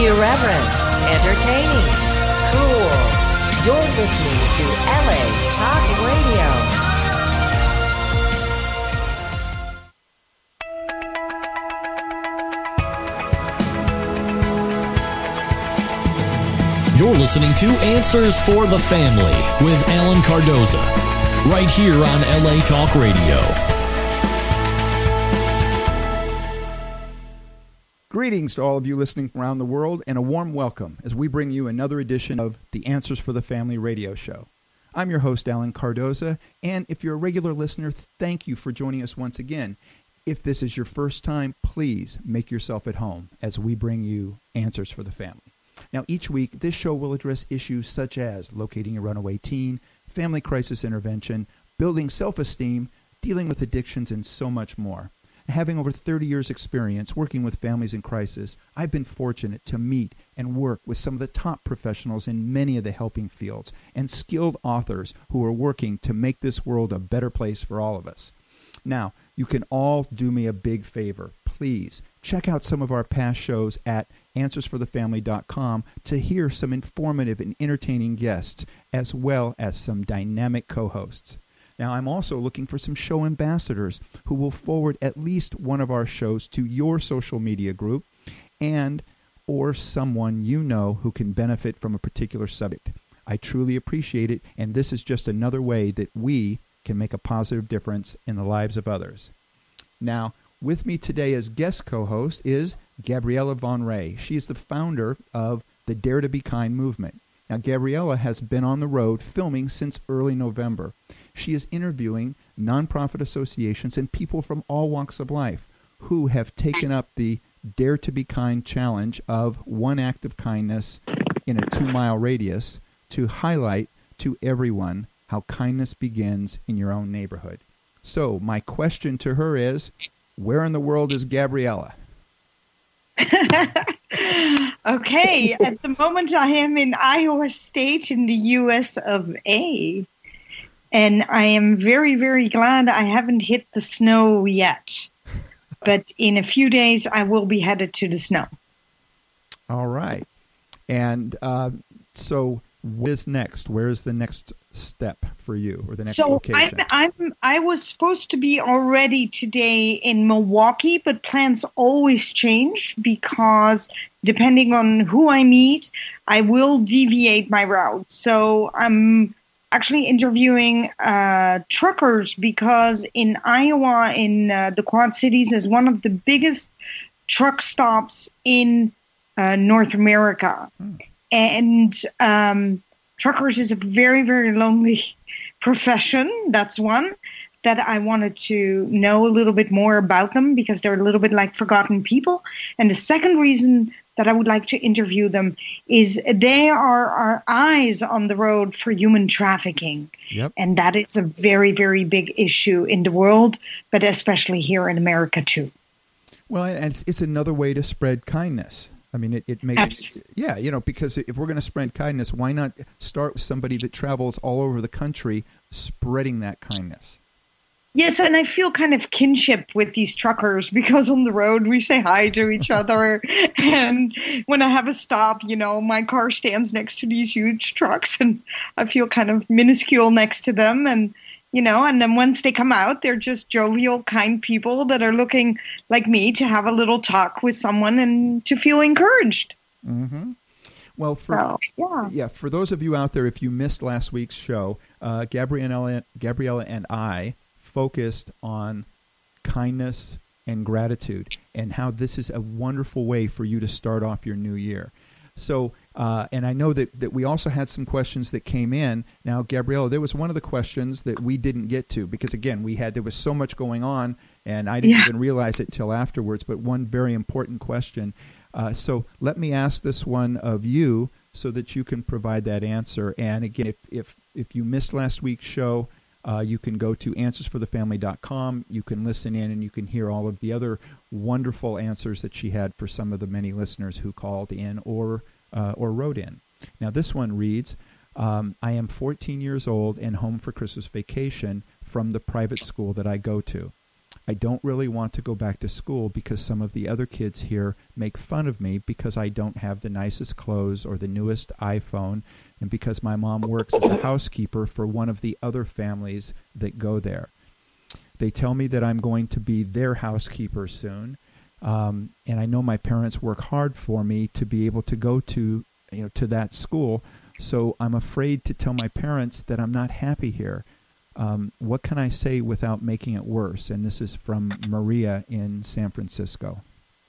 Irreverent, entertaining, cool. You're listening to LA Talk Radio. You're listening to Answers for the Family with Alan Cardoza, right here on LA Talk Radio. Greetings to all of you listening around the world, and a warm welcome as we bring you another edition of the Answers for the Family radio show. I'm your host, Alan Cardoza, and if you're a regular listener, thank you for joining us once again. If this is your first time, please make yourself at home as we bring you Answers for the Family. Now, each week, this show will address issues such as locating a runaway teen, family crisis intervention, building self-esteem, dealing with addictions, and so much more. Having over 30 years' experience working with families in crisis, I've been fortunate to meet and work with some of the top professionals in many of the helping fields and skilled authors who are working to make this world a better place for all of us. Now, you can all do me a big favor. Please check out some of our past shows at AnswersForTheFamily.com to hear some informative and entertaining guests, as well as some dynamic co-hosts. Now, I'm also looking for some show ambassadors who will forward at least one of our shows to your social media group and or someone you know who can benefit from a particular subject. I truly appreciate it, and this is just another way that we can make a positive difference in the lives of others. Now, with me today as guest co-host is Gabriella Von Ray. She is the founder of the Dare to Be Kind movement. Now, Gabriella has been on the road filming since early November. She is interviewing nonprofit associations and people from all walks of life who have taken up the Dare to Be Kind challenge of one act of kindness in a 2-mile radius to highlight to everyone how kindness begins in your own neighborhood. So my question to her is, where in the world is Gabriella? Okay, at the moment I am in Iowa State in the US of A. And I am very, very glad I haven't hit the snow yet. But in a few days, I will be headed to the snow. All right. And so what is next? Where is the next step for you, or the next location? I was supposed to be already today in Milwaukee, but plans always change because depending on who I meet, I will deviate my route. So I'm actually interviewing truckers because in Iowa, in the Quad Cities, is one of the biggest truck stops in North America. And truckers is a very, very lonely profession. That's one that I wanted to know a little bit more about them because they're a little bit like forgotten people. And the second reason that I would like to interview them is they are our eyes on the road for human trafficking. Yep. And that is a very, very big issue in the world, but especially here in America too. Well, and it's another way to spread kindness. I mean, it makes, yeah, because if we're going to spread kindness, why not start with somebody that travels all over the country spreading that kindness? Yes, and I feel kind of kinship with these truckers because on the road we say hi to each other. And when I have a stop, my car stands next to these huge trucks and I feel kind of minuscule next to them. And, and then once they come out, they're just jovial, kind people that are looking like me to have a little talk with someone and to feel encouraged. Mm-hmm. Well, for those of you out there, if you missed last week's show, Gabriella and I focused on kindness and gratitude and how this is a wonderful way for you to start off your new year. So, and I know that we also had some questions that came in. Now, Gabriella, there was one of the questions that we didn't get to because, again, there was so much going on, and I didn't even realize it till afterwards, but one very important question. So let me ask this one of you so that you can provide that answer. And, again, if you missed last week's show, you can go to AnswersForTheFamily.com. You can listen in and you can hear all of the other wonderful answers that she had for some of the many listeners who called in or wrote in. Now, this one reads, I am 14 years old and home for Christmas vacation from the private school that I go to. I don't really want to go back to school because some of the other kids here make fun of me because I don't have the nicest clothes or the newest iPhone, and because my mom works as a housekeeper for one of the other families that go there. They tell me that I'm going to be their housekeeper soon, and I know my parents work hard for me to be able to go to that school, so I'm afraid to tell my parents that I'm not happy here. What can I say without making it worse? And this is from Maria in San Francisco.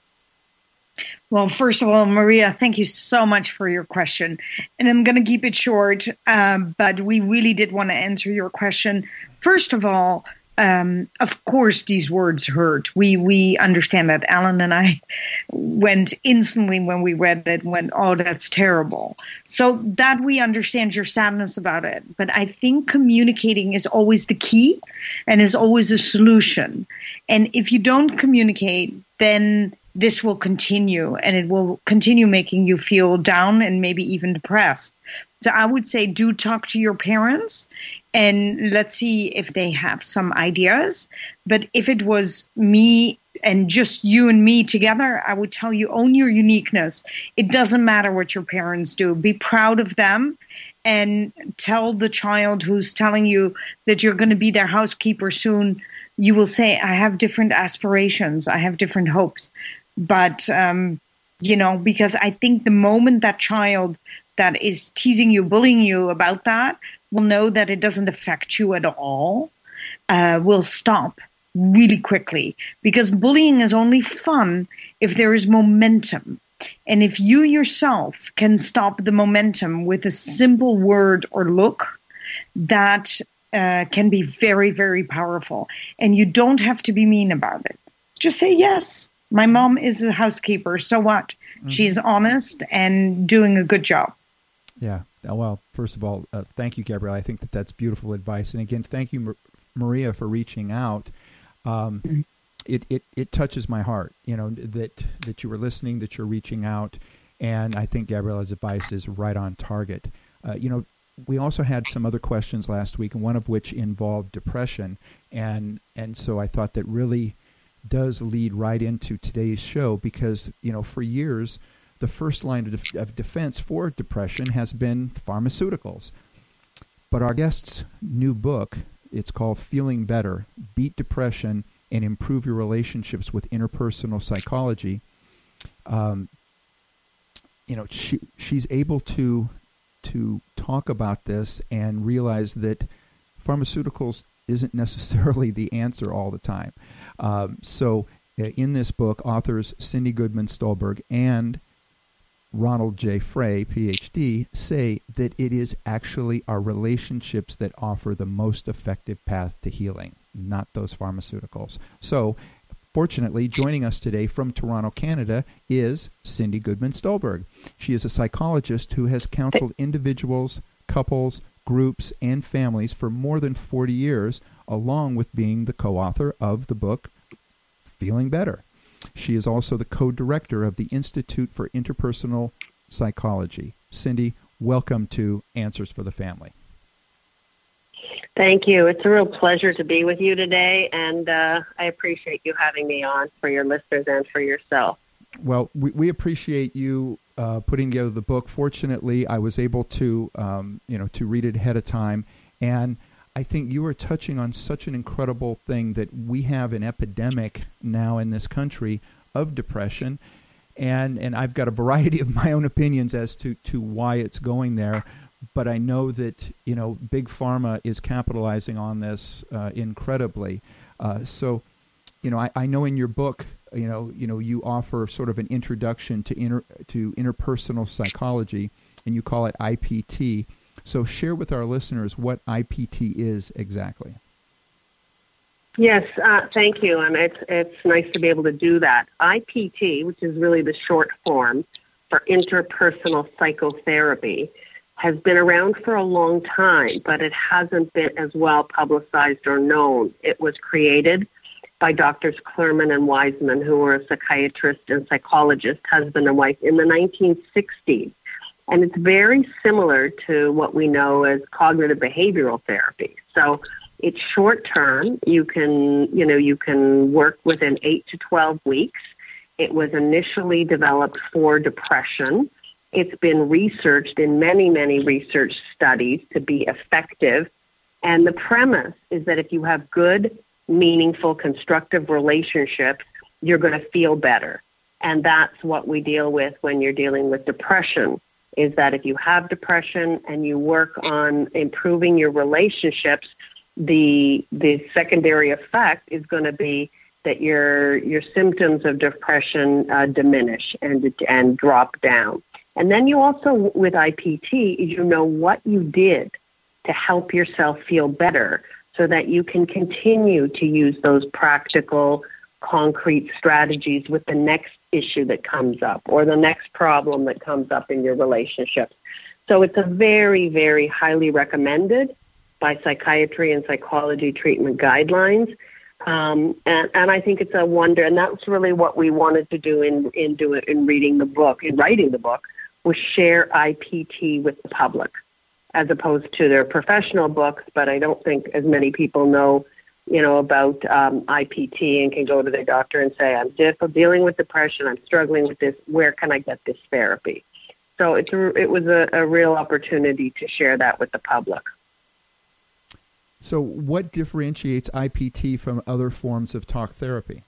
Well, first of all, Maria, thank you so much for your question. And I'm going to keep it short, but we really did want to answer your question. First of all, of course, these words hurt. We understand that. Alan and I went instantly when we read it, oh, that's terrible. So that we understand your sadness about it. But I think communicating is always the key and is always a solution. And if you don't communicate, then this will continue, and it will continue making you feel down and maybe even depressed. So I would say do talk to your parents, and let's see if they have some ideas. But if it was me and just you and me together, I would tell you, own your uniqueness. It doesn't matter what your parents do. Be proud of them, and tell the child who's telling you that you're going to be their housekeeper soon, you will say, I have different aspirations. I have different hopes. But, because I think the moment that child that is teasing you, bullying you about that will know that it doesn't affect you at all, will stop really quickly. Because bullying is only fun if there is momentum. And if you yourself can stop the momentum with a simple word or look, that can be very, very powerful. And you don't have to be mean about it. Just say yes. My mom is a housekeeper, so what? Mm-hmm. She's honest and doing a good job. Yeah. Well, first of all, thank you, Gabrielle. I think that's beautiful advice. And again, thank you, Maria, for reaching out. It touches my heart, that you were listening, that you're reaching out. And I think Gabriella's advice is right on target. We also had some other questions last week, and one of which involved depression. And so I thought that really does lead right into today's show because, for years, the first line of defense for depression has been pharmaceuticals. But our guest's new book, it's called Feeling Better, Beat Depression and Improve Your Relationships with Interpersonal Psychology. She's able to talk about this and realize that pharmaceuticals isn't necessarily the answer all the time. So in this book, authors Cindy Goodman Stolberg and Ronald J. Frey, Ph.D., say that it is actually our relationships that offer the most effective path to healing, not those pharmaceuticals. So fortunately, joining us today from Toronto, Canada, is Cindy Goodman Stolberg. She is a psychologist who has counseled individuals, couples, groups, and families for more than 40 years, along with being the co-author of the book, Feeling Better. She is also the co-director of the Institute for Interpersonal Psychology. Cindy, welcome to Answers for the Family. Thank you. It's a real pleasure to be with you today, and I appreciate you having me on for your listeners and for yourself. Well, we appreciate you putting together the book. Fortunately, I was able to, to read it ahead of time, and I think you are touching on such an incredible thing that we have an epidemic now in this country of depression, and I've got a variety of my own opinions as to why it's going there, but I know that, Big Pharma is capitalizing on this incredibly. So, I know in your book, you offer sort of an introduction to interpersonal psychology, and you call it IPT. So share with our listeners what IPT is exactly. Yes, thank you. And it's nice to be able to do that. IPT, which is really the short form for interpersonal psychotherapy, has been around for a long time, but it hasn't been as well publicized or known. It was created by Drs. Klerman and Wiseman, who were a psychiatrist and psychologist, husband and wife, in the 1960s. And it's very similar to what we know as cognitive behavioral therapy. So It's short term. You can work within 8 to 12 weeks. It was initially developed for depression. It's been researched in many, many research studies to be effective. And the premise is that if you have good, meaningful, constructive relationships, you're going to feel better. And that's what we deal with when you're dealing with depression, is that if you have depression and you work on improving your relationships, the secondary effect is going to be that your symptoms of depression diminish and drop down. And then you also, with IPT, you know what you did to help yourself feel better so that you can continue to use those practical, concrete strategies with the next issue that comes up or the next problem that comes up in your relationships. So it's a very, very highly recommended by psychiatry and psychology treatment guidelines. And I think it's a wonder, and that's really what we wanted to do in writing the book, was share IPT with the public, as opposed to their professional books. But I don't think as many people know, about IPT and can go to their doctor and say, I'm dealing with depression, I'm struggling with this, where can I get this therapy? So it was a real opportunity to share that with the public. So what differentiates IPT from other forms of talk therapy?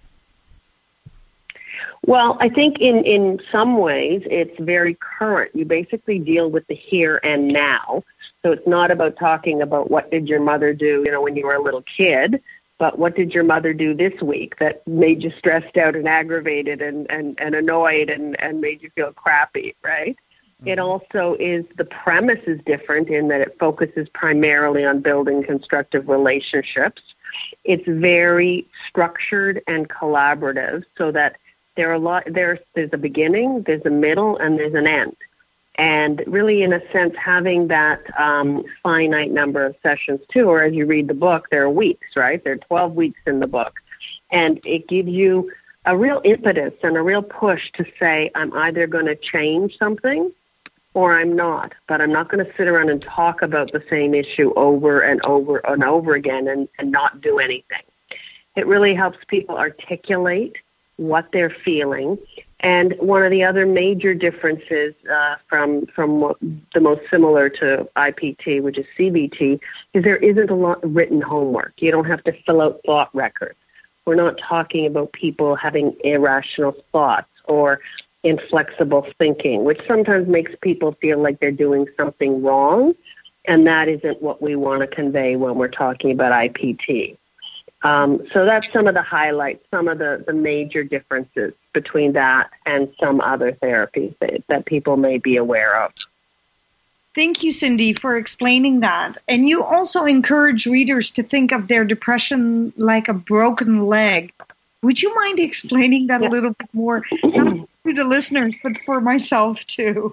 Well, I think in some ways it's very current. You basically deal with the here and now. So it's not about talking about what did your mother do, when you were a little kid, but what did your mother do this week that made you stressed out and aggravated and annoyed and made you feel crappy, right? Mm-hmm. It also is, the premise is different in that it focuses primarily on building constructive relationships. It's very structured and collaborative so that there's a beginning, there's a middle, and there's an end. And really, in a sense, having that finite number of sessions too, or as you read the book, there are weeks, right? There are 12 weeks in the book. And it gives you a real impetus and a real push to say, I'm either going to change something or I'm not. But I'm not going to sit around and talk about the same issue over and over and over again and not do anything. It really helps people articulate what they're feeling. And one of the other major differences from the most similar to IPT, which is CBT, is there isn't a lot of written homework. You don't have to fill out thought records. We're not talking about people having irrational thoughts or inflexible thinking, which sometimes makes people feel like they're doing something wrong, and that isn't what we want to convey when we're talking about IPT. So that's some of the highlights, some of the major differences between that and some other therapies that people may be aware of. Thank you, Cindy, for explaining that. And you also encourage readers to think of their depression like a broken leg. Would you mind explaining that a little bit more, not just to the listeners, but for myself too?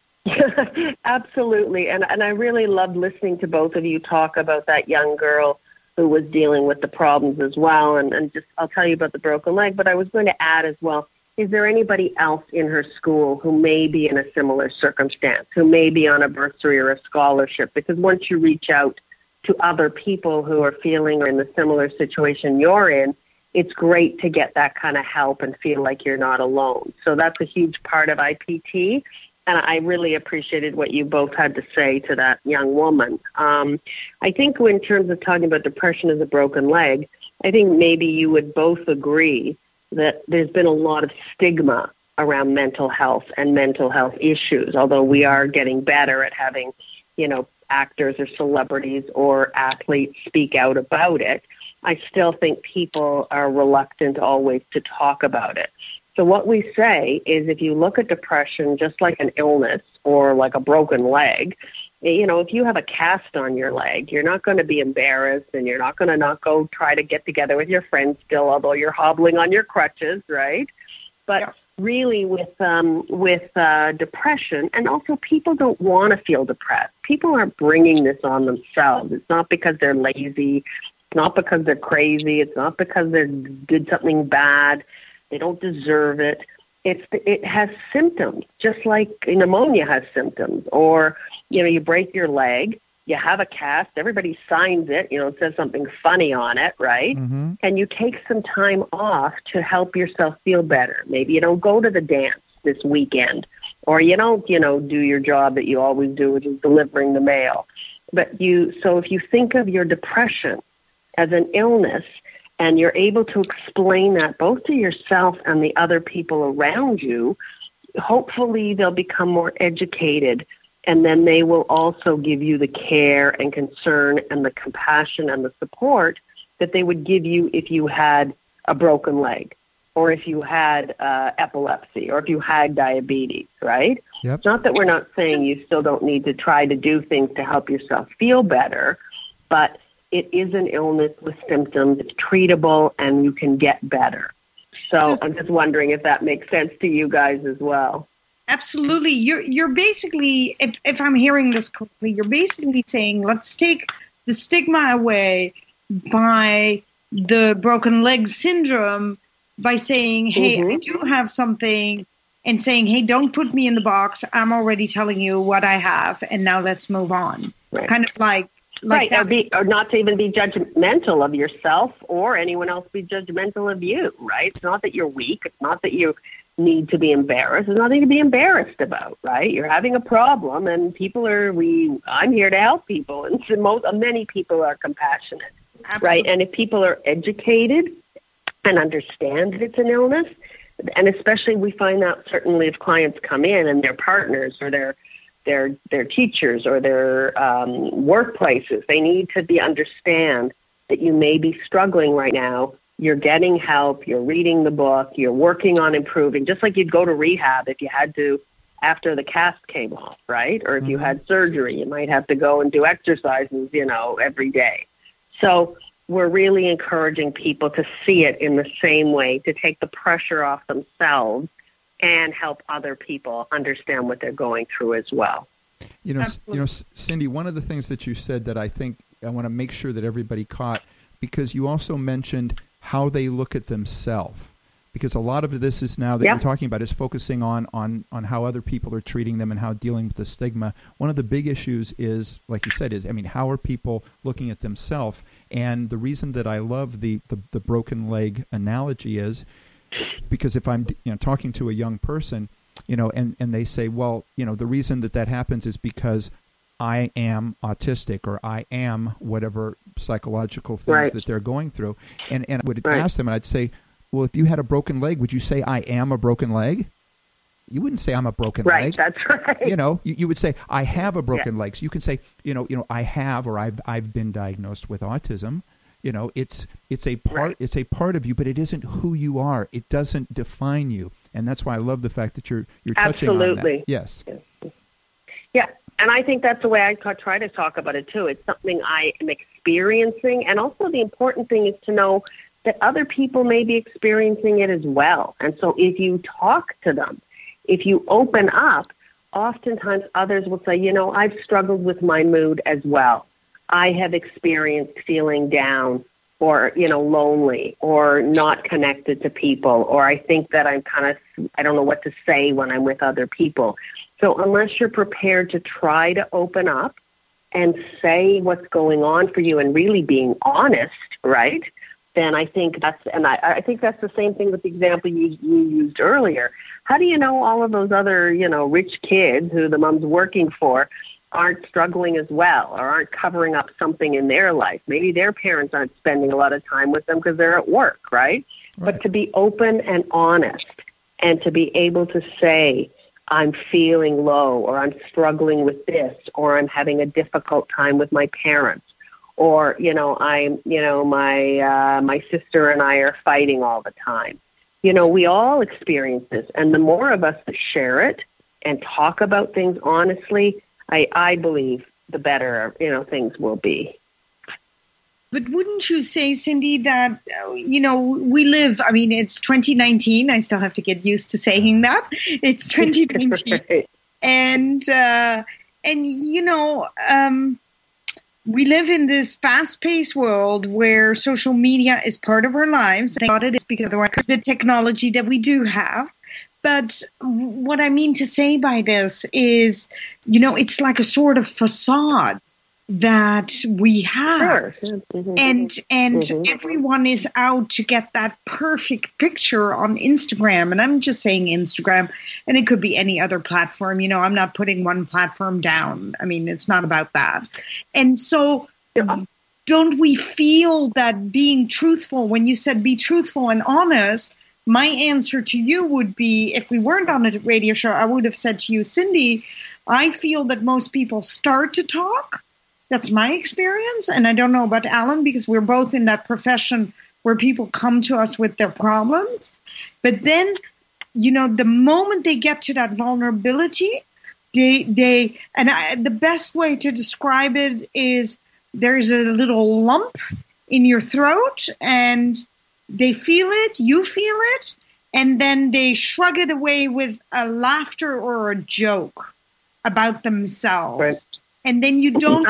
Absolutely. And I really loved listening to both of you talk about that young girl who was dealing with the problems as well. And just, I'll tell you about the broken leg, but I was going to add as well, is there anybody else in her school who may be in a similar circumstance, who may be on a bursary or a scholarship? Because once you reach out to other people who are feeling or in the similar situation you're in, it's great to get that kind of help and feel like you're not alone. So that's a huge part of IPT. And I really appreciated what you both had to say to that young woman. I think in terms of talking about depression as a broken leg, I think maybe you would both agree that there's been a lot of stigma around mental health and mental health issues, although we are getting better at having, actors or celebrities or athletes speak out about it. I still think people are reluctant always to talk about it. So what we say is if you look at depression just like an illness or like a broken leg, if you have a cast on your leg, you're not going to be embarrassed and you're not going to not go try to get together with your friends still, although you're hobbling on your crutches, right? But really with depression, and also people don't want to feel depressed. People aren't bringing this on themselves. It's not because they're lazy. It's not because they're crazy. It's not because they did something bad. They don't deserve it. It has symptoms, just like pneumonia has symptoms. Or, you break your leg you have a cast, everybody signs it, it says something funny on it, right? Mm-hmm. And you take some time off to help yourself feel better. Maybe you don't go to the dance this weekend, or you don't, do your job that you always do, which is delivering the mail. But so if you think of your depression as an illness, and you're able to explain that both to yourself and the other people around you, hopefully they'll become more educated, and then they will also give you the care and concern and the compassion and the support that they would give you if you had a broken leg, or if you had epilepsy, or if you had diabetes, right? Yep. It's not that we're not saying you still don't need to try to do things to help yourself feel better, but it is an illness with symptoms. It's treatable, and you can get better. So I'm just wondering if that makes sense to you guys as well. Absolutely. You're basically, if I'm hearing this correctly, you're basically saying, let's take the stigma away by the broken leg syndrome by saying, hey, I do have something, and saying, hey, don't put me in the box. I'm already telling you what I have, and now let's move on. Right. Kind of like right, or not to even be judgmental of yourself or anyone else be judgmental of you, right? It's not that you're weak. It's not that you need to be embarrassed. There's nothing to be embarrassed about, right? You're having a problem, and I'm here to help people, and many people are compassionate, Absolutely. Right? And if people are educated and understand that it's an illness, and especially we find that certainly if clients come in and their partners or their teachers or their workplaces, they need to understand that you may be struggling right now. You're getting help, you're reading the book, you're working on improving, just like you'd go to rehab if you had to after the cast came off, right? Or if you had surgery, you might have to go and do exercises, every day. So we're really encouraging people to see it in the same way, to take the pressure off themselves and help other people understand what they're going through as well. Cindy, one of the things that you said that I think I want to make sure that everybody caught, because you also mentioned how they look at themselves. Because a lot of this is now that you're talking about is focusing on how other people are treating them and how dealing with the stigma. One of the big issues is, like you said, how are people looking at themselves? And the reason that I love the broken leg analogy is because if I'm talking to a young person, and they say, well, the reason that happens is because I am autistic or I am whatever psychological things that they're going through. And I would ask them, and I'd say, well, if you had a broken leg, would you say I am a broken leg? You wouldn't say I'm a broken leg. Right, that's right. You would say I have a broken leg. So you can say, I have, or I've been diagnosed with autism. It's a part of you, but it isn't who you are. It doesn't define you. And that's why I love the fact that you're touching on that. Yes. Yeah. And I think that's the way I try to talk about it too. It's something I am experiencing. And also the important thing is to know that other people may be experiencing it as well. And so if you talk to them, if you open up, oftentimes others will say, I've struggled with my mood as well. I have experienced feeling down or, lonely or not connected to people, or I think that I don't know what to say when I'm with other people. So unless you're prepared to try to open up and say what's going on for you and really being honest, right? Then I think I think that's the same thing with the example you used earlier. How do you know all of those other, rich kids who the mom's working for aren't struggling as well or aren't covering up something in their life? Maybe their parents aren't spending a lot of time with them because they're at work, right? But to be open and honest and to be able to say, I'm feeling low, or I'm struggling with this, or I'm having a difficult time with my parents, or, my sister and I are fighting all the time. We all experience this. And the more of us that share it and talk about things honestly, I believe the better, things will be. But wouldn't you say, Cindy, that, we live, it's 2019. I still have to get used to saying that. It's 2019. Right. And we live in this fast-paced world where social media is part of our lives. I thought it is because of the technology that we do have. But what I mean to say by this is, it's like a sort of facade that we have. Sure. Mm-hmm. And everyone is out to get that perfect picture on Instagram. And I'm just saying Instagram, and it could be any other platform. You know, I'm not putting one platform down. I mean, it's not about that. And so don't we feel that being truthful, when you said be truthful and honest, my answer to you would be, if we weren't on a radio show, I would have said to you, Cindy, I feel that most people start to talk. That's my experience. And I don't know about Alan, because we're both in that profession where people come to us with their problems. But then, you know, the moment they get to that vulnerability, the best way to describe it is there's a little lump in your throat and they feel it, you feel it, and then they shrug it away with a laughter or a joke about themselves. Right. And then you don't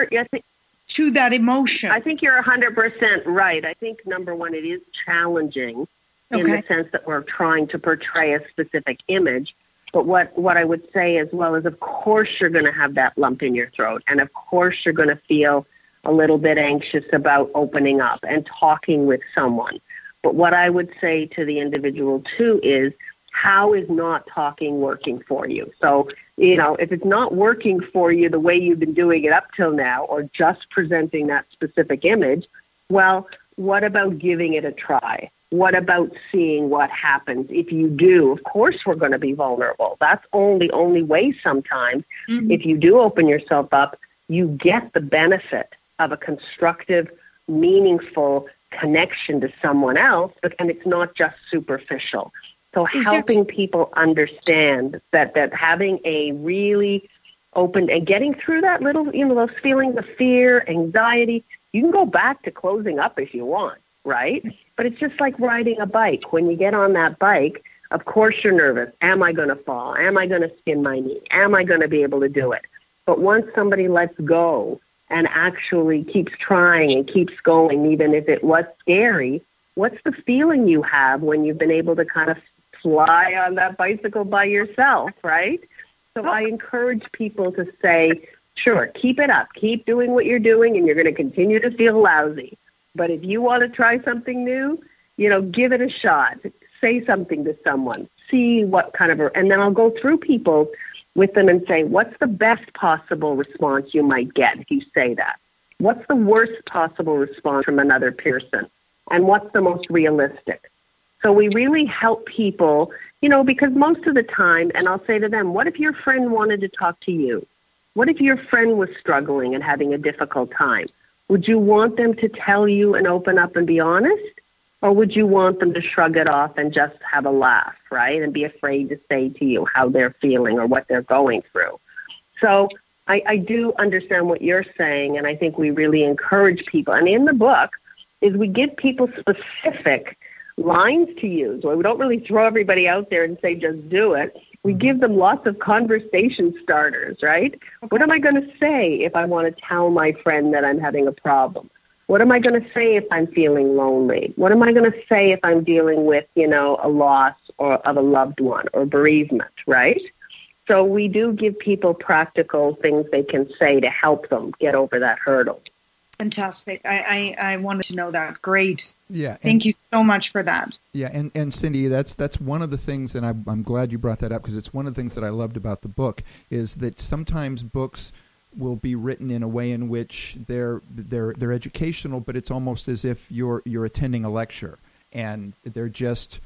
to that emotion. I think you're 100% right. I think, number one, it is challenging in the sense that we're trying to portray a specific image. But what I would say as well is, of course, you're going to have that lump in your throat. And, of course, you're going to feel a little bit anxious about opening up and talking with someone. But what I would say to the individual, too, is, how is not talking working for you? So, you know, if it's not working for you the way you've been doing it up till now, or just presenting that specific image, well, what about giving it a try? What about seeing what happens if you do? Of course, we're going to be vulnerable. That's the only way sometimes. Mm-hmm. If you do open yourself up, you get the benefit of a constructive, meaningful connection to someone else, and it's not just superficial. So helping people understand that having a really open and getting through that little, you know, those feelings of fear, anxiety, you can go back to closing up if you want, right? But it's just like riding a bike. When you get on that bike, of course you're nervous. Am I going to fall? Am I going to skin my knee? Am I going to be able to do it? But once somebody lets go and actually keeps trying and keeps going, even if it was scary, what's the feeling you have when you've been able to kind of fly on that bicycle by yourself, right? So I encourage people to say, sure, keep it up. Keep doing what you're doing, and you're going to continue to feel lousy. But if you want to try something new, you know, give it a shot. Say something to someone. See what kind of and then I'll go through people with them and say, what's the best possible response you might get if you say that? What's the worst possible response from another person? And what's the most realistic? So we really help people, you know, because most of the time, and I'll say to them, what if your friend wanted to talk to you? What if your friend was struggling and having a difficult time? Would you want them to tell you and open up and be honest? Or would you want them to shrug it off and just have a laugh, right? And be afraid to say to you how they're feeling or what they're going through. So I do understand what you're saying, and I think we really encourage people. And in the book is we give people specific lines to use. Well, we don't really throw everybody out there and say, just do it. We give them lots of conversation starters, right? Okay. What am I going to say if I want to tell my friend that I'm having a problem? What am I going to say if I'm feeling lonely? What am I going to say if I'm dealing with, you know, a loss of a loved one or bereavement, right? So we do give people practical things they can say to help them get over that hurdle. Fantastic. I wanted to know that. Great. Yeah. Thank you so much for that. Yeah, and Cindy, that's one of the things, and I'm glad you brought that up, because it's one of the things that I loved about the book, is that sometimes books will be written in a way in which they're educational, but it's almost as if you're attending a lecture, and they're just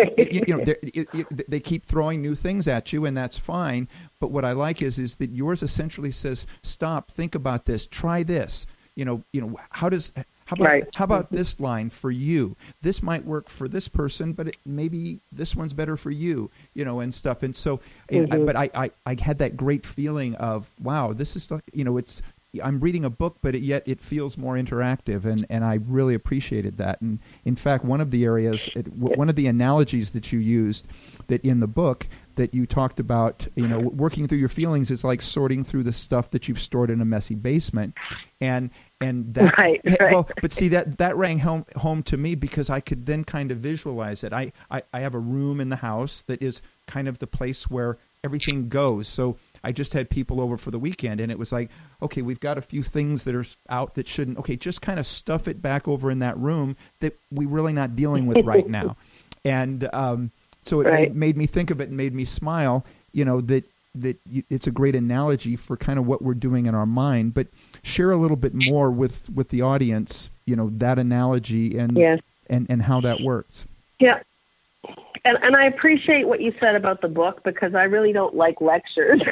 they keep throwing new things at you, and that's fine. But what I like is that yours essentially says, stop, think about this, try this. You know, how about this line for you? This might work for this person, but maybe this one's better for you, you know, and stuff. And so, but I had that great feeling of, wow, this is, you know, I'm reading a book, but yet it feels more interactive, and I really appreciated that. And in fact, one of the analogies that you used that in the book that you talked about, you know, working through your feelings is like sorting through the stuff that you've stored in a messy basement, and that, right. Well, but see, that rang home to me, because I could then kind of visualize it. I have a room in the house that is kind of the place where everything goes. So I just had people over for the weekend, and it was like, okay, we've got a few things that are out that shouldn't. Okay, just kind of stuff it back over in that room that we're really not dealing with right now. And so it made me think of it and made me smile. That it's a great analogy for kind of what we're doing in our mind. But share a little bit more with the audience. That analogy and how that works. Yeah. And I appreciate what you said about the book, because I really don't like lectures.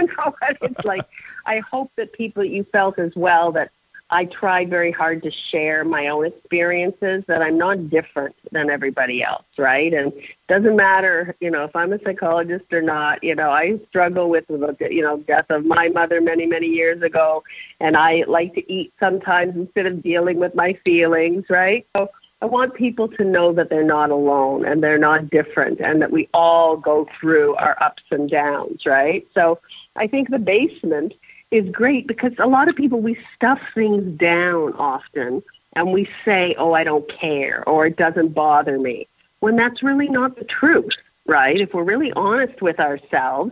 It's like, I hope that you felt as well that I tried very hard to share my own experiences, that I'm not different than everybody else, right? And it doesn't matter, if I'm a psychologist or not. I struggle with the, death of my mother many, many years ago, and I like to eat sometimes instead of dealing with my feelings, right? So I want people to know that they're not alone and they're not different, and that we all go through our ups and downs, right? So I think the basement is great, because a lot of people, we stuff things down often, and we say, oh, I don't care, or it doesn't bother me, when that's really not the truth, right? If we're really honest with ourselves,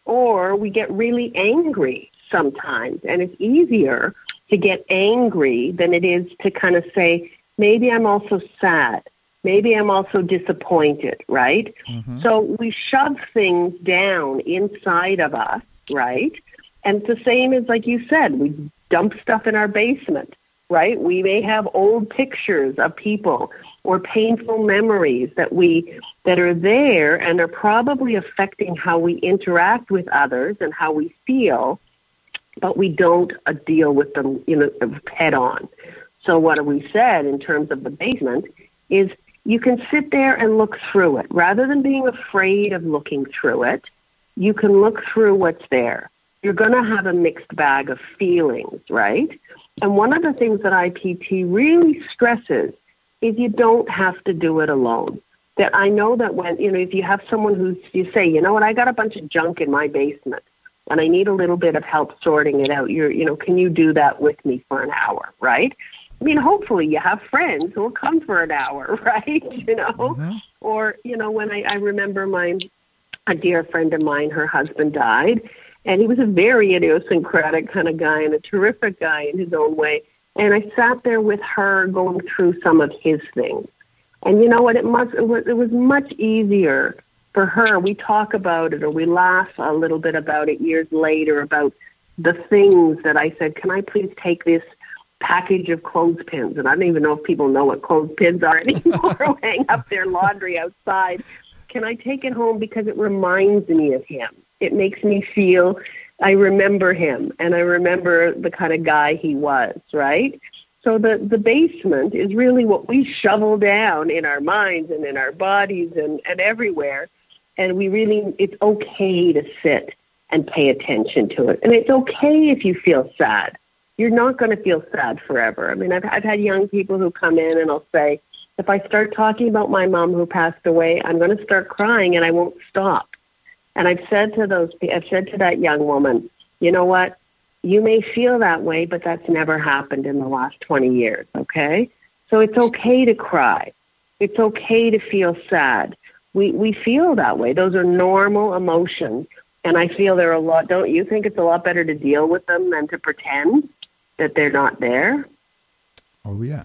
or we get really angry sometimes, and it's easier to get angry than it is to kind of say, maybe I'm also sad. Maybe I'm also disappointed, right? Mm-hmm. So we shove things down inside of us, right? And it's the same as, like you said, we dump stuff in our basement, right? We may have old pictures of people or painful memories that are there and are probably affecting how we interact with others and how we feel, but we don't deal with them, head on. So what we said in terms of the basement is you can sit there and look through it. Rather than being afraid of looking through it, you can look through what's there. You're going to have a mixed bag of feelings, right? And one of the things that IPT really stresses is you don't have to do it alone. That I know that when, if you have someone you say, I got a bunch of junk in my basement and I need a little bit of help sorting it out. Can you do that with me for an hour, right? I mean, hopefully you have friends who will come for an hour, right? Mm-hmm. Or, when I remember a dear friend of mine, her husband died, and he was a very idiosyncratic kind of guy and a terrific guy in his own way. And I sat there with her going through some of his things. And you know what? It was much easier for her. We talk about it, or we laugh a little bit about it years later, about the things that I said, can I please take this package of clothespins? And I don't even know if people know what clothespins are anymore, who hang up their laundry outside. Can I take it home because it reminds me of him? It makes me feel, I remember him, and I remember the kind of guy he was, right? So the basement is really what we shovel down in our minds and in our bodies and everywhere. And it's okay to sit and pay attention to it. And it's okay if you feel sad. You're not going to feel sad forever. I mean, I've had young people who come in and I'll say, if I start talking about my mom who passed away, I'm going to start crying and I won't stop. And I've said to that young woman, you know what? You may feel that way, but that's never happened in the last 20 years, okay? So it's okay to cry. It's okay to feel sad. We feel that way. Those are normal emotions. And I feel don't you think it's a lot better to deal with them than to pretend that they're not there? Oh, yeah.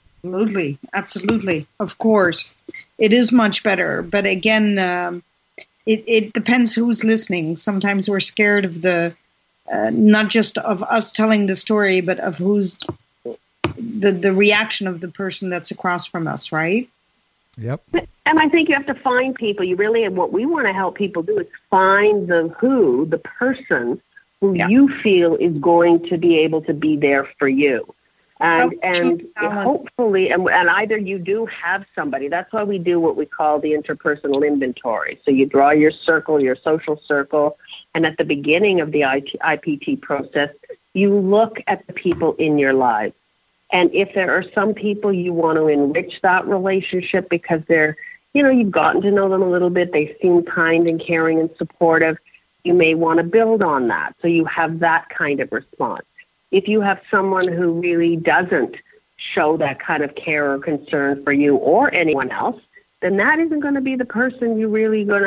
Absolutely. Of course. It is much better. But again, it depends who's listening. Sometimes we're scared of not just of us telling the story, but of who's the reaction of the person that's across from us, right? Yep. And I think you have to find people. What we want to help people do is find the person who you feel is going to be able to be there for you. And hopefully, and either you do have somebody. That's why we do what we call the interpersonal inventory. So you draw your circle, your social circle, and at the beginning of the IPT process, you look at the people in your life. And if there are some people you want to enrich that relationship because they're, you've gotten to know them a little bit, they seem kind and caring and supportive, you may want to build on that. So you have that kind of response. If you have someone who really doesn't show that kind of care or concern for you or anyone else, then that isn't going to be the person you're really going to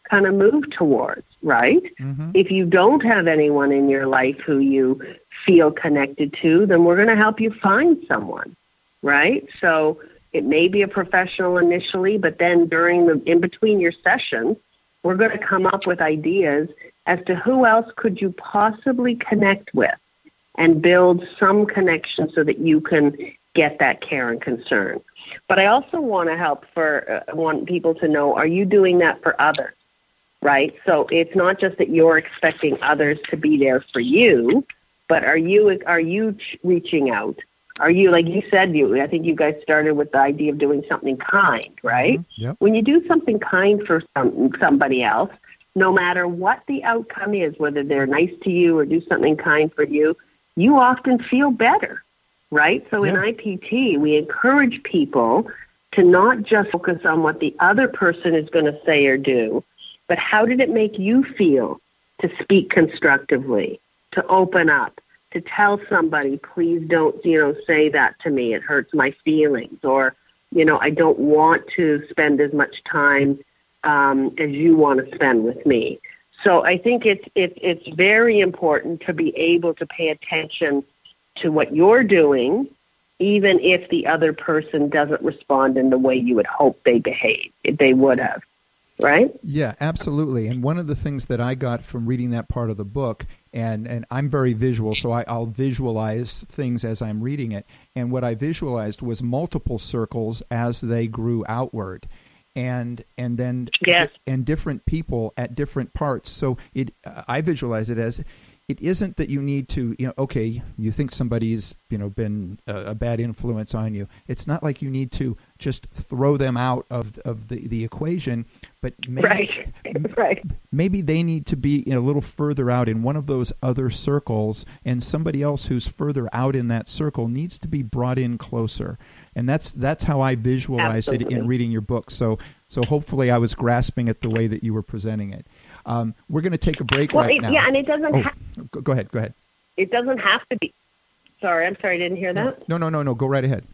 kind of move towards, right? Mm-hmm. If you don't have anyone in your life who you feel connected to, then we're going to help you find someone, right? So it may be a professional initially, but then in between your sessions, we're going to come up with ideas as to who else could you possibly connect with and build some connection so that you can get that care and concern. But I also want to want people to know, are you doing that for others, right? So it's not just that you're expecting others to be there for you, but are you reaching out? Are you, like you said, I think you guys started with the idea of doing something kind, right? Mm-hmm. Yep. When you do something kind for somebody else, no matter what the outcome is, whether they're nice to you or do something kind for you, you often feel better, right? So in IPT, we encourage people to not just focus on what the other person is going to say or do, but how did it make you feel to speak constructively, to open up, to tell somebody, please don't, say that to me. It hurts my feelings. Or, I don't want to spend as much time as you want to spend with me. So I think it's very important to be able to pay attention to what you're doing, even if the other person doesn't respond in the way you would hope they would have. Right? Yeah, absolutely. And one of the things that I got from reading that part of the book, and I'm very visual, so I'll visualize things as I'm reading it. And what I visualized was multiple circles as they grew outward, and then and different people at different parts. So I visualize it as, it isn't that you need to, you think somebody's, been a bad influence on you. It's not like you need to just throw them out of the equation, but maybe they need to be a little further out in one of those other circles, and somebody else who's further out in that circle needs to be brought in closer. And that's how I visualized it in reading your book. So hopefully I was grasping it the way that you were presenting it. We're going to take a break right now. Yeah, and it doesn't Go ahead. It doesn't have to be. I'm sorry, I didn't hear that. No, go right ahead.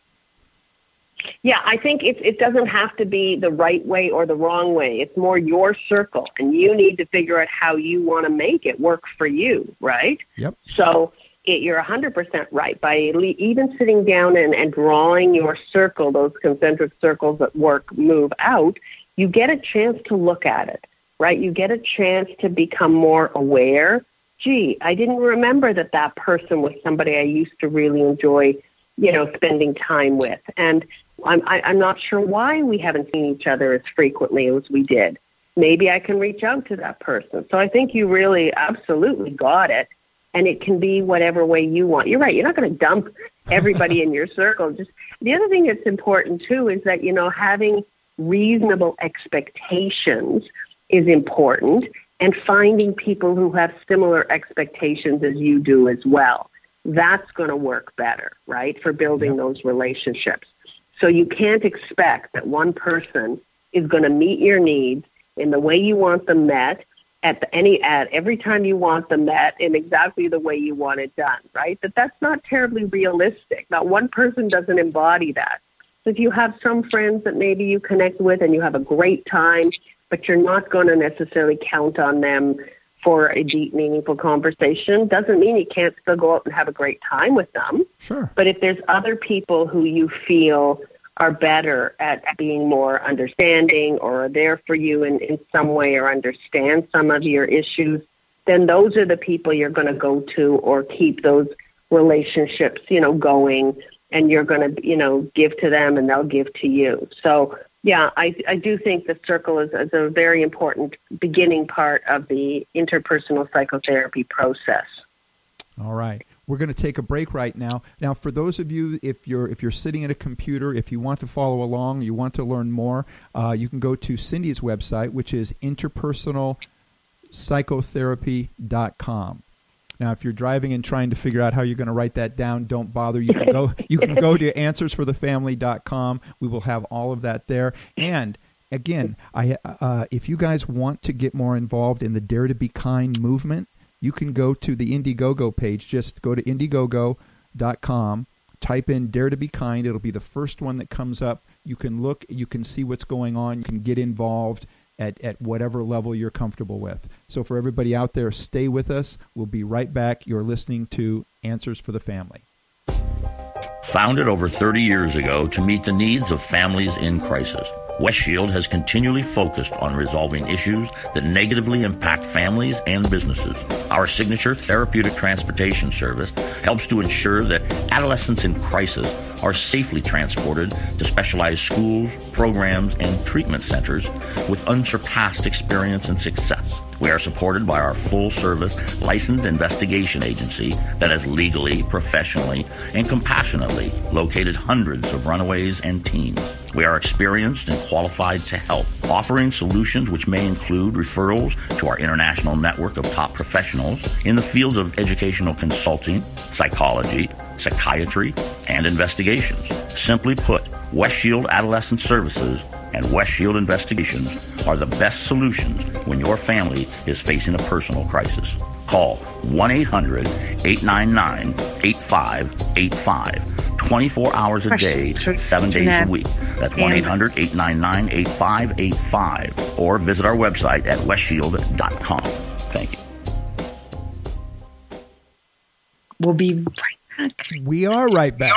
Yeah, I think it doesn't have to be the right way or the wrong way. It's more your circle, and you need to figure out how you want to make it work for you, right? Yep. So you're 100% right. By even sitting down and drawing your circle, those concentric circles that move out, you get a chance to look at it, right? You get a chance to become more aware. Gee, I didn't remember that person was somebody I used to really enjoy, spending time with. And I'm not sure why we haven't seen each other as frequently as we did. Maybe I can reach out to that person. So I think you really absolutely got it. And it can be whatever way you want. You're right. You're not going to dump everybody in your circle. Just the other thing that's important too is that, having reasonable expectations is important, and finding people who have similar expectations as you do as well. That's going to work better, right, for building those relationships. So you can't expect that one person is going to meet your needs in the way you want them met, at every time you want them met, in exactly the way you want it done, right? That's not terribly realistic. Not one person doesn't embody that. So if you have some friends that maybe you connect with and you have a great time, but you're not going to necessarily count on them for a deep, meaningful conversation, doesn't mean you can't still go out and have a great time with them. Sure. But if there's other people who you feel are better at being more understanding or are there for you in some way or understand some of your issues, then those are the people you're going to go to or keep those relationships, going, and you're going to, give to them and they'll give to you. So, yeah, I do think the circle is a very important beginning part of the interpersonal psychotherapy process. All right. We're going to take a break right now. Now, for those of you, if you're sitting at a computer, if you want to follow along, you want to learn more, you can go to Cindy's website, which is interpersonalpsychotherapy.com. Now, if you're driving and trying to figure out how you're going to write that down, don't bother. You can go to answersforthefamily.com. We will have all of that there. And again, if you guys want to get more involved in the Dare to Be Kind movement, you can go to the Indiegogo page. Just go to Indiegogo.com, type in Dare to Be Kind. It'll be the first one that comes up. You can look, you can see what's going on, you can get involved. at whatever level you're comfortable with. So for everybody out there, stay with us. We'll be right back. You're listening to Answers for the Family. Founded over 30 years ago to meet the needs of families in crisis, WestShield has continually focused on resolving issues that negatively impact families and businesses. Our signature therapeutic transportation service helps to ensure that adolescents in crisis are safely transported to specialized schools, programs, and treatment centers with unsurpassed experience and success. We are supported by our full-service licensed investigation agency that has legally, professionally, and compassionately located hundreds of runaways and teens. We are experienced and qualified to help, offering solutions which may include referrals to our international network of top professionals in the fields of educational consulting, psychology, psychiatry, and investigations. Simply put, WestShield Adolescent Services and WestShield Investigations are the best solutions when your family is facing a personal crisis. Call 1-800-899-8585. 24 hours a day, 7 days a week. That's 1-800-899-8585. Or visit our website at westshield.com. Thank you. We'll be right back. We are right back.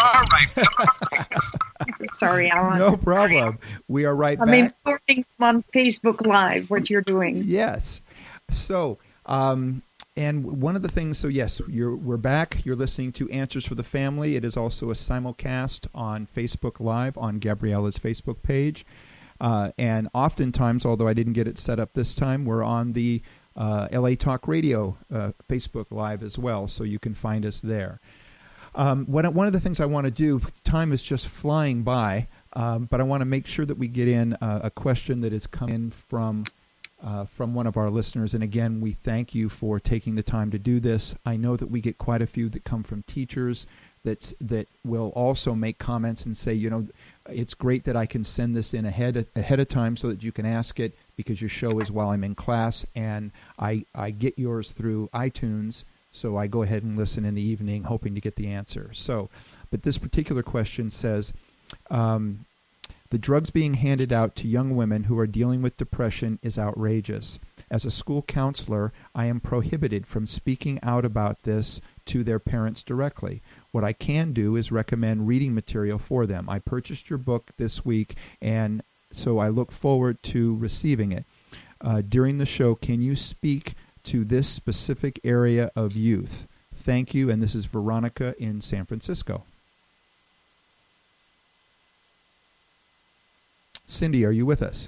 Sorry, Alan. No problem. We are right back. I'm importing on Facebook Live what you're doing. Yes. So, and one of the things, so yes, we're back. You're listening to Answers for the Family. It is also a simulcast on Facebook Live on Gabriella's Facebook page. And oftentimes, although I didn't get it set up this time, we're on the LA Talk Radio Facebook Live as well, so you can find us there. One of the things I want to do, time is just flying by, but I want to make sure that we get in a question that has come in from one of our listeners. And again, we thank you for taking the time to do this. I know that we get quite a few that come from teachers that will also make comments and say, it's great that I can send this in ahead of time so that you can ask it, because your show is while I'm in class, and I get yours through iTunes. So I go ahead and listen in the evening, hoping to get the answer. But this particular question says, the drugs being handed out to young women who are dealing with depression is outrageous. As a school counselor, I am prohibited from speaking out about this to their parents directly. What I can do is recommend reading material for them. I purchased your book this week, and so I look forward to receiving it. During the show, can you speak to this specific area of youth? Thank you. And this is Veronica in San Francisco. Cindy, are you with us?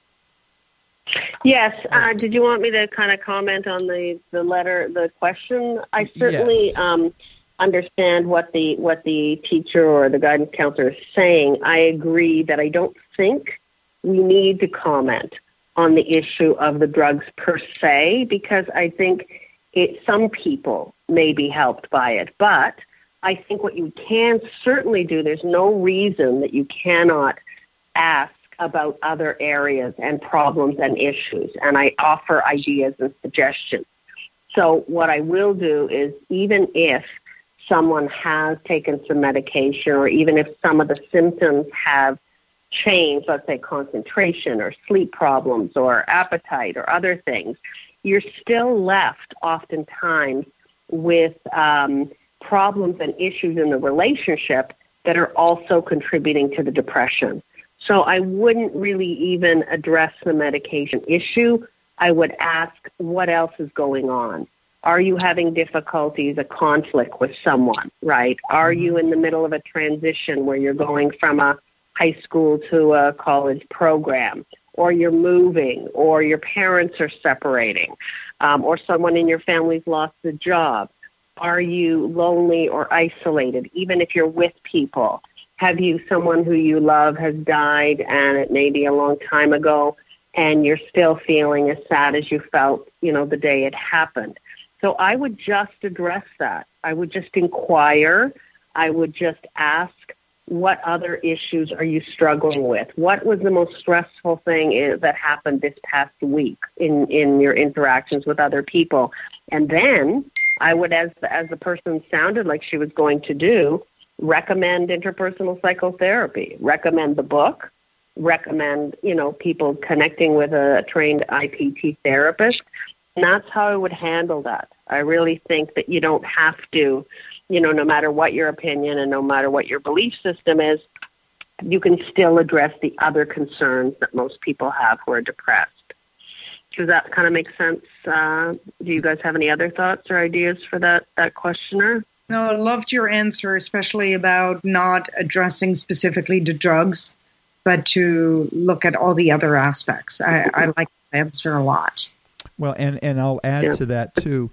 Yes. Did you want me to kind of comment on the letter, the question? I certainly understand what the teacher or the guidance counselor is saying. I agree that I don't think we need to comment on the issue of the drugs per se, because I think some people may be helped by it. But I think what you can certainly do, there's no reason that you cannot ask about other areas and problems and issues. And I offer ideas and suggestions. So what I will do is, even if someone has taken some medication, or even if some of the symptoms have change, let's say concentration or sleep problems or appetite or other things, you're still left oftentimes with problems and issues in the relationship that are also contributing to the depression. So I wouldn't really even address the medication issue. I would ask, what else is going on? Are you having difficulties, a conflict with someone, right? Are you in the middle of a transition where you're going from a high school to a college program, or you're moving, or your parents are separating, or someone in your family's lost a job? Are you lonely or isolated, even if you're with people? Have you, someone who you love has died, and it may be a long time ago, and you're still feeling as sad as you felt, the day it happened? So I would just address that. I would just inquire. I would just ask, what other issues are you struggling with? What was the most stressful thing that happened this past week in your interactions with other people? And then I would, as the person sounded like she was going to do, recommend interpersonal psychotherapy, recommend the book, recommend, people connecting with a trained IPT therapist. And that's how I would handle that. I really think that you don't have to, no matter what your opinion and no matter what your belief system is, you can still address the other concerns that most people have who are depressed. Does that kind of make sense? Do you guys have any other thoughts or ideas for that questioner? No, I loved your answer, especially about not addressing specifically the drugs, but to look at all the other aspects. I like that answer a lot. Well, and I'll add to that too.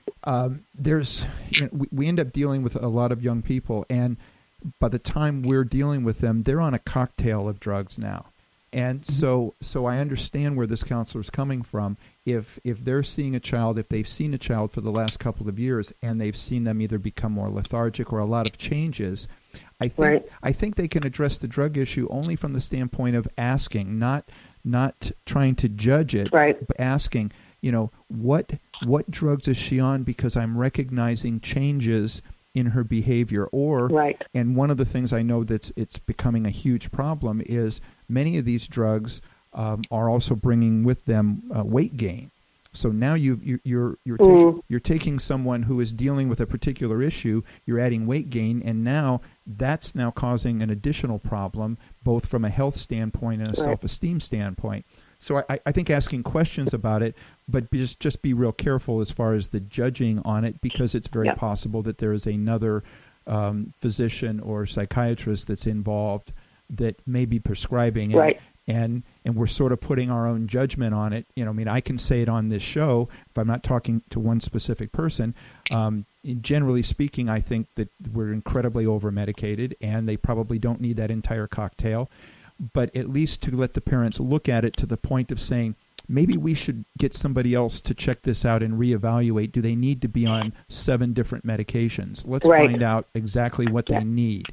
There's we end up dealing with a lot of young people, and by the time we're dealing with them, they're on a cocktail of drugs now. And so I understand where this counselor is coming from. If they're seeing a child, if they've seen a child for the last couple of years and they've seen them either become more lethargic or a lot of changes, I think they can address the drug issue only from the standpoint of asking, not trying to judge it, but asking, what drugs is she on, because I'm recognizing changes in her behavior. And one of the things I know it's becoming a huge problem is many of these drugs are also bringing with them weight gain. So now you're taking someone who is dealing with a particular issue, you're adding weight gain, and now that's now causing an additional problem, both from a health standpoint and a self-esteem standpoint. So I think asking questions about it, but just be real careful as far as the judging on it, because it's very possible that there is another physician or psychiatrist that's involved that may be prescribing it. And we're sort of putting our own judgment on it. I can say it on this show if I'm not talking to one specific person. Generally speaking, I think that we're incredibly over-medicated and they probably don't need that entire cocktail. But at least to let the parents look at it to the point of saying, maybe we should get somebody else to check this out and reevaluate. Do they need to be on 7 different medications? Let's find out exactly what they need.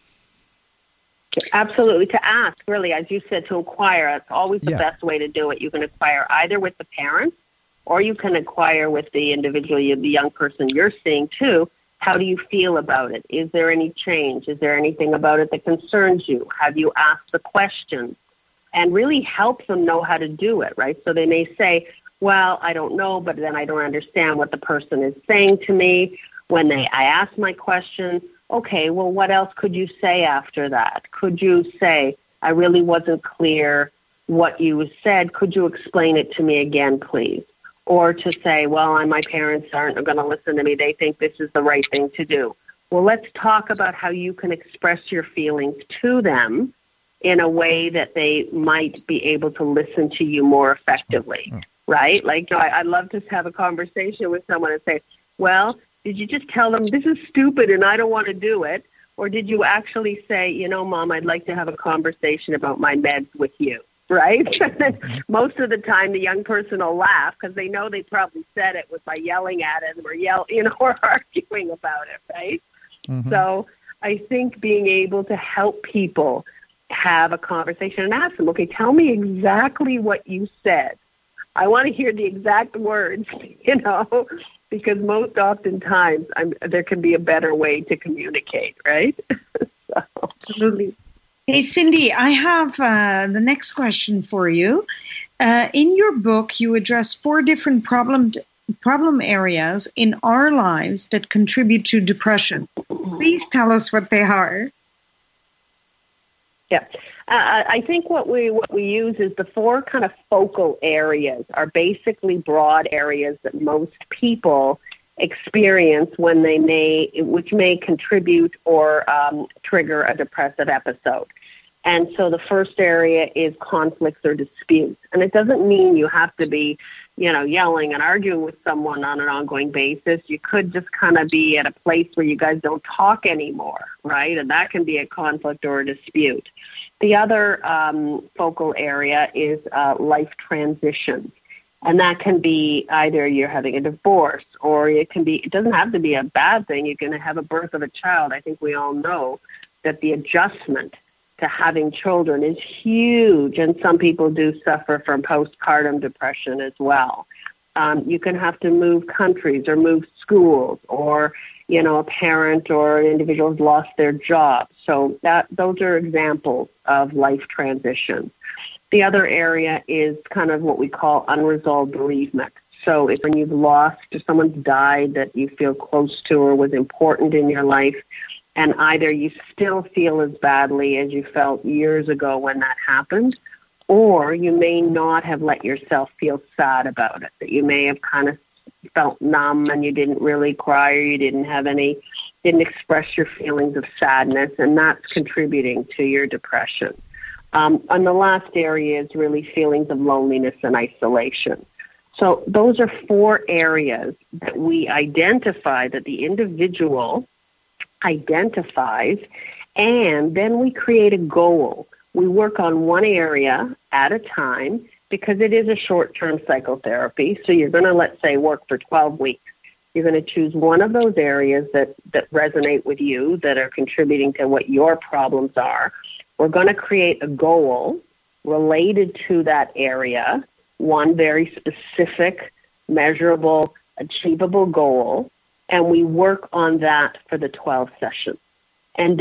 Absolutely. To ask, really, as you said, to inquire. That's always the best way to do it. You can inquire either with the parents or you can inquire with the individual, the young person you're seeing too. How do you feel about it? Is there any change? Is there anything about it that concerns you? Have you asked the questions? And really help them know how to do it, right? So they may say, well, I don't know, but then I don't understand what the person is saying to me. When I ask my question, okay, well, what else could you say after that? Could you say, I really wasn't clear what you said. Could you explain it to me again, please? Or to say, well, my parents aren't going to listen to me. They think this is the right thing to do. Well, let's talk about how you can express your feelings to them in a way that they might be able to listen to you more effectively, right? Like, I'd love to have a conversation with someone and say, well, did you just tell them this is stupid and I don't want to do it? Or did you actually say, Mom, I'd like to have a conversation about my meds with you? Right? Most of the time, the young person will laugh because they know they probably said it was by yelling at it or arguing about it, right? Mm-hmm. So I think being able to help people have a conversation and ask them, okay, tell me exactly what you said. I want to hear the exact words, because most oftentimes there can be a better way to communicate, right? Absolutely. Hey, Cindy, I have the next question for you. In your book, you address 4 different problem areas in our lives that contribute to depression. Please tell us what they are. Yeah, I think what we use is the 4 kind of focal areas are basically broad areas that most people experience which may contribute or trigger a depressive episode. And so the first area is conflicts or disputes. And it doesn't mean you have to be, yelling and arguing with someone on an ongoing basis. You could just kind of be at a place where you guys don't talk anymore, right? And that can be a conflict or a dispute. The other focal area is life transition. And that can be either you're having a divorce or it doesn't have to be a bad thing. You can have a birth of a child. I think we all know that the adjustment to having children is huge, and some people do suffer from postpartum depression as well. You can have to move countries or move schools, or a parent or an individual has lost their job. So those are examples of life transitions. The other area is kind of what we call unresolved bereavement. So it's when you've lost or someone's died that you feel close to or was important in your life, and either you still feel as badly as you felt years ago when that happened, or you may not have let yourself feel sad about it, that you may have kind of felt numb and you didn't really cry, or you didn't express your feelings of sadness, and that's contributing to your depression. And the last area is really feelings of loneliness and isolation. So those are 4 areas that we identify, that the individual identifies, and then we create a goal. We work on one area at a time because it is a short-term psychotherapy. So you're going to, let's say, work for 12 weeks. You're going to choose one of those areas that resonate with you, that are contributing to what your problems are. We're going to create a goal related to that area, one very specific, measurable, achievable goal, and we work on that for the 12 sessions. And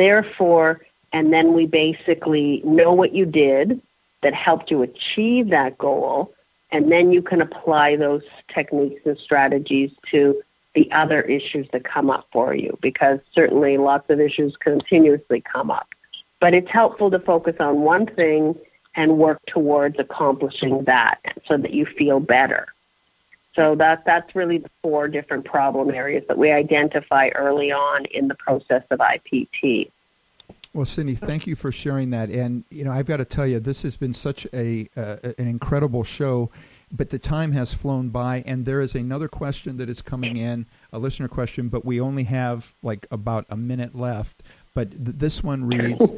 then we basically know what you did that helped you achieve that goal, and then you can apply those techniques and strategies to the other issues that come up for you, because certainly lots of issues continuously come up. But it's helpful to focus on one thing and work towards accomplishing that so that you feel better. So that's really the 4 different problem areas that we identify early on in the process of IPT. Well, Cindy, thank you for sharing that. And, I've got to tell you, this has been such an incredible show, but the time has flown by, and there is another question that is coming in, a listener question, but we only have about a minute left. But this one reads,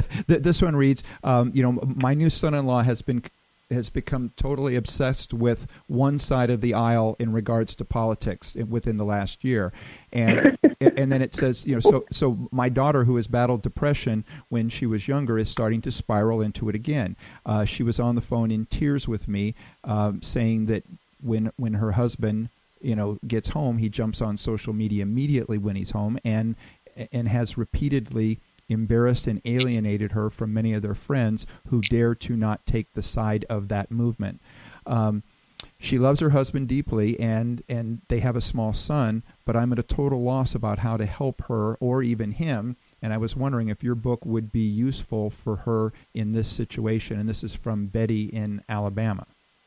my new son-in-law has become totally obsessed with one side of the aisle in regards to politics within the last year. And then it says, so my daughter, who has battled depression when she was younger, is starting to spiral into it again. She was on the phone in tears with me, saying that when her husband, gets home, he jumps on social media immediately when he's home, and has repeatedly embarrassed and alienated her from many of their friends who dare to not take the side of that movement. She loves her husband deeply, and they have a small son, but I'm at a total loss about how to help her or even him, and I was wondering if your book would be useful for her in this situation. And this is from Betty in Alabama.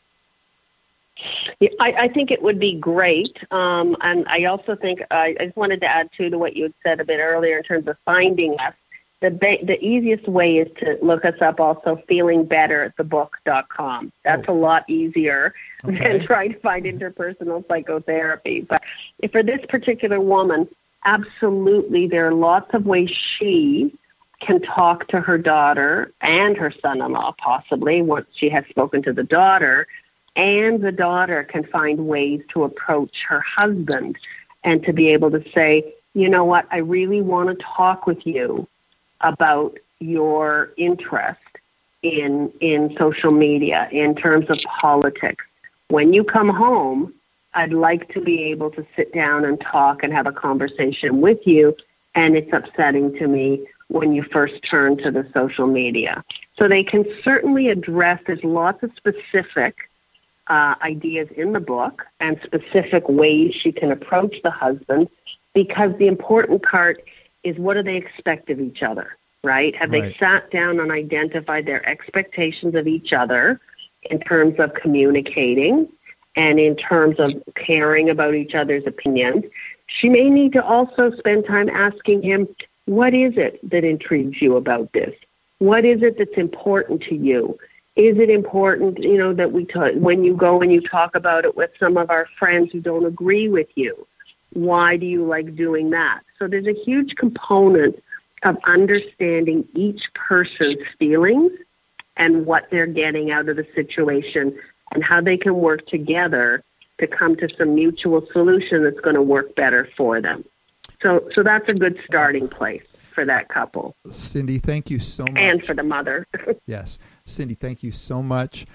Yeah, I think it would be great. And I also think I just wanted to add to what you had said a bit earlier in terms of finding us. The easiest way is to look us up also, feelingbetterthebook.com. That's a lot easier than trying to find interpersonal psychotherapy. But for this particular woman, absolutely, there are lots of ways she can talk to her daughter and her son-in-law, possibly, once she has spoken to the daughter, and the daughter can find ways to approach her husband and to be able to say, you know what, I really want to talk with you about your interest in social media, in terms of politics. When you come home, I'd like to be able to sit down and talk and have a conversation with you, and it's upsetting to me when you first turn to the social media. So they can certainly address, there's lots of specific ideas in the book and specific ways she can approach the husband, because the important part is, what do they expect of each other, right? Have they sat down and identified their expectations of each other in terms of communicating and in terms of caring about each other's opinions? She may need to also spend time asking him, what is it that intrigues you about this? What is it that's important to you? Is it important, that we when you go and you talk about it with some of our friends who don't agree with you? Why do you like doing that? So there's a huge component of understanding each person's feelings and what they're getting out of the situation and how they can work together to come to some mutual solution that's going to work better for them. So that's a good starting place for that couple. Cindy, thank you so much. And for the mother. Yes. Cindy, thank you so much.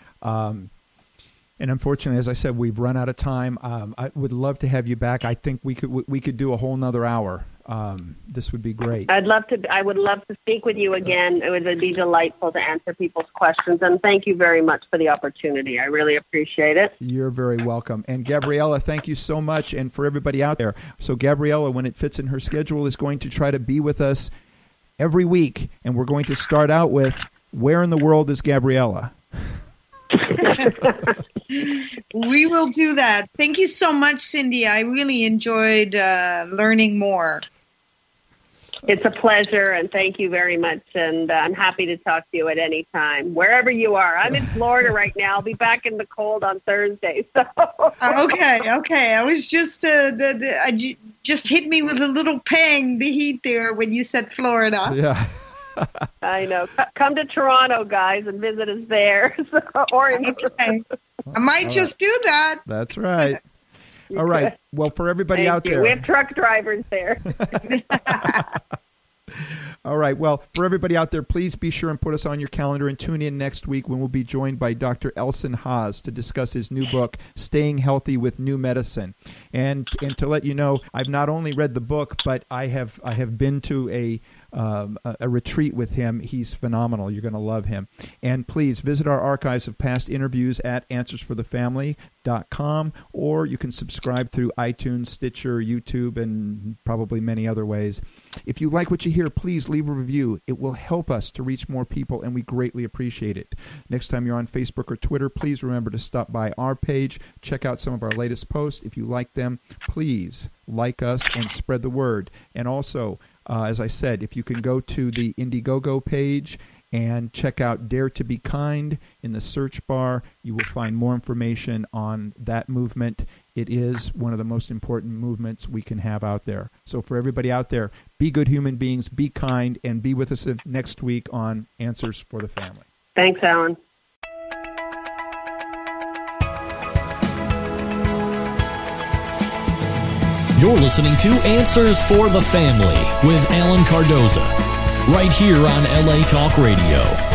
And unfortunately, as I said, we've run out of time. I would love to have you back. I think we could do a whole nother hour this would be great. I would love to speak with you again. It would be delightful to answer people's questions. And thank you very much for the opportunity. I really appreciate it. You're very welcome. And Gabriella, thank you so much. And for everybody out there. So Gabriella, when it fits in her schedule, is going to try to be with us every week. And we're going to start out with, where in the world is Gabriella? We will do that. Thank you so much, Cindy. I really enjoyed learning more. It's a pleasure, and thank you very much. And I'm happy to talk to you at any time, wherever you are. I'm in Florida right now. I'll be back in the cold on Thursday. So Okay. I was just just hit me with a little pang, the heat there when you said Florida. Yeah. I know. Come to Toronto, guys, and visit us there. Or okay. I might just do that. That's right. All right. Well, for everybody out there. We have truck drivers there. All right. Well, for everybody out there, please be sure and put us on your calendar and tune in next week when we'll be joined by Dr. Elson Haas to discuss his new book, Staying Healthy with New Medicine. And to let you know, I've not only read the book, but I have been to a retreat with him. He's phenomenal. You're going to love him. And please visit our archives of past interviews at answersforthefamily.com, or you can subscribe through iTunes, Stitcher, YouTube, and probably many other ways. If you like what you hear, please leave a review. It will help us to reach more people, and we greatly appreciate it. Next time you're on Facebook or Twitter, please remember to stop by our page, check out some of our latest posts. If you like them, please like us and spread the word. And also, as I said, if you can go to the Indiegogo page and check out Dare to Be Kind in the search bar, you will find more information on that movement. It is one of the most important movements we can have out there. So for everybody out there, be good human beings, be kind, and be with us next week on Answers for the Family. Thanks, Alan. You're listening to Answers for the Family with Alan Cardoza, right here on LA Talk Radio.